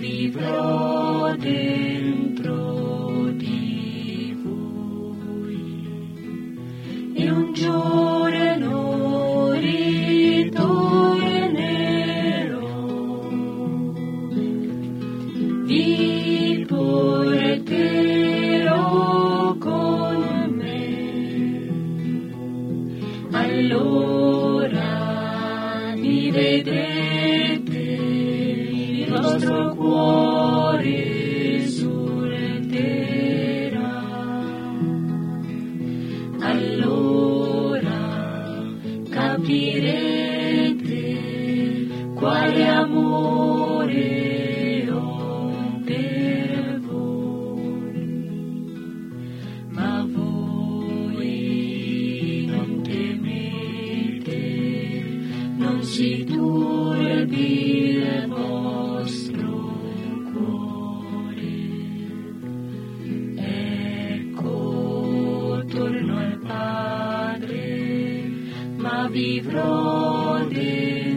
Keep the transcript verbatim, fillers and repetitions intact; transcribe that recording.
vivrò dentro di voi e un giorno ritornerò, vi porterò con me, allora mi vedrete, il vostro cuore esulterà, allora capirete quale amore ho per voi, ma voi non temete, non si turbi il vostro cuore. Ecco, torno al Padre, ma vivrò dentro